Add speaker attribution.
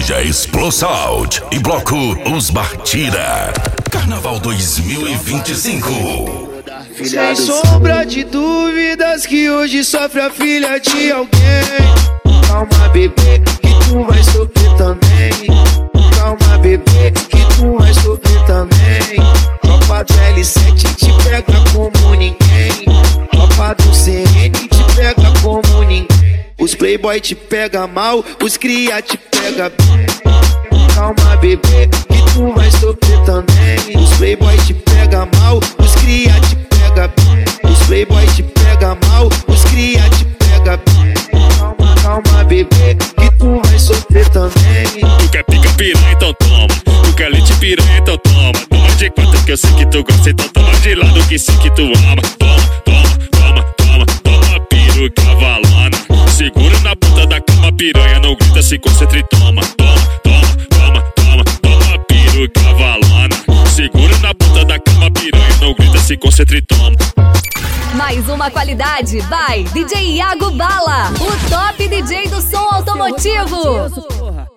Speaker 1: Loja Explosound e Bloco Os Martira. Carnaval 2025.
Speaker 2: Sem sombra de dúvidas que hoje sofre a filha de alguém. Calma, bebê, que tu vai sofrer também. Calma, bebê, que tu vai sofrer também. Tropa do L7 te pega como ninguém. Tropa do CN te pega como ninguém. Os playboy te pega mal, os cria te pega bem. Calma, bebê, que tu vai sofrer também. Os playboy te pega mal, os cria te pega bem. Os playboy te pega mal, os cria te pega bem. Calma, calma, bebê, que tu vai sofrer também.
Speaker 3: Tu quer pica piranha, então toma. Tu quer leite piranha, então toma. Toma de quatro que eu sei que tu gosta, então toma de lado que sei que tu ama. Toma, toma, toma, toma, toma, piruca valona. Segura na ponta da cama, piranha, não grita, se concentra e toma. Toma, toma, toma, toma, toma, piruca valona. Segura na ponta da cama, piranha, não grita, se concentra e toma.
Speaker 4: Mais uma qualidade by DJ Iago Bala, o top DJ do som automotivo.